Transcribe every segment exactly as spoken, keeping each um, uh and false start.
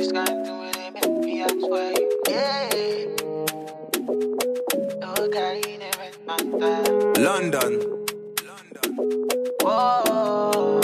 this kind of thing when they make me, I swear you, yeah. Oh, carry the rest my time. London. Whoa.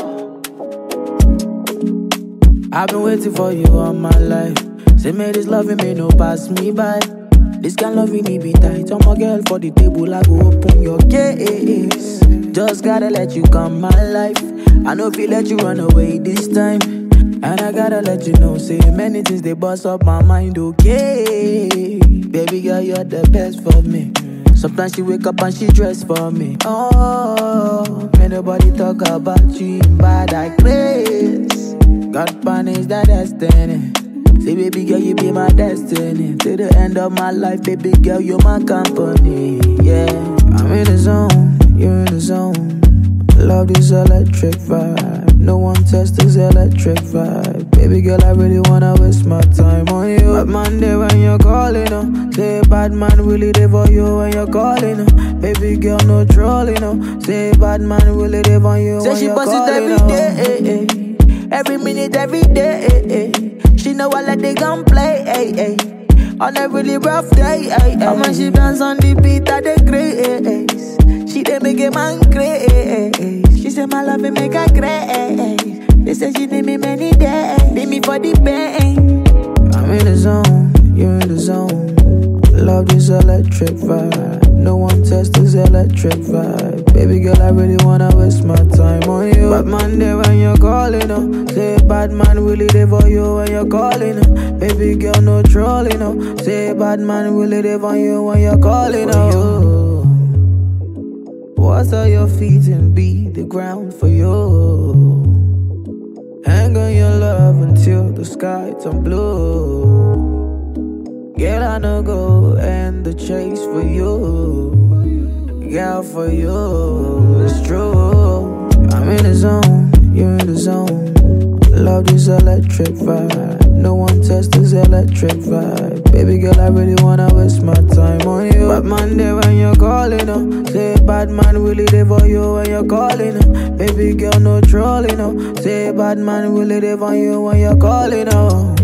I've been waiting for you all my life. Say me this loving me no pass me by. This kind loving me be tight. I'm a girl for the table, I go open your case. Just gotta let you come my life. I know if you let you run away this time. And I gotta let you know, say many things they bust up my mind, okay. Baby girl, you're the best for me. Sometimes she wake up and she dress for me. Oh, may nobody talk about you in bad like grace. God punish that destiny. Say baby girl, you be my destiny. Till the end of my life, baby girl, you're my company. Yeah, I'm in the zone, you're in the zone. Love this electric vibe. No one tests this electric vibe. Baby girl, I really wanna waste my time on you. Bad man there when you're calling, oh. Say bad man really there for you when you're calling, oh. Baby girl, no trolling, oh. Say bad man really there for you when you're calling, oh. Say she bust it every day, eh, eh. Every minute, every day, eh, eh. She know I let they gun play, eh, eh. On a really rough day, eh, eh. And when she dance on the beat, I dey grace. She dey make a man crazy. She say my love and make her crazy. They say she need me many days. Need me for the pain. I'm in the zone, you're in the zone. Love this electric vibe. No one tests this electric vibe. Baby girl, I really wanna waste my time on you. Bad man there when you're calling, oh. Say bad man really there for you when you're calling, oh. Baby girl, no trolling, oh. Say bad man really there for you when you're calling, oh. Water your feet and beat the ground for you. Hang on your love until the sky turn blue. Girl, I know go end the chase for you. Girl, for you, it's true. I'm in the zone, you're in the zone. Love this electric vibe. No one tests this electric vibe. Baby girl, I really wanna waste my time on you. Bad man there when you're calling, oh. Say bad man really there for you when you're calling, oh. Baby girl, no trolling, oh. Say bad man really there for you when you're calling, oh.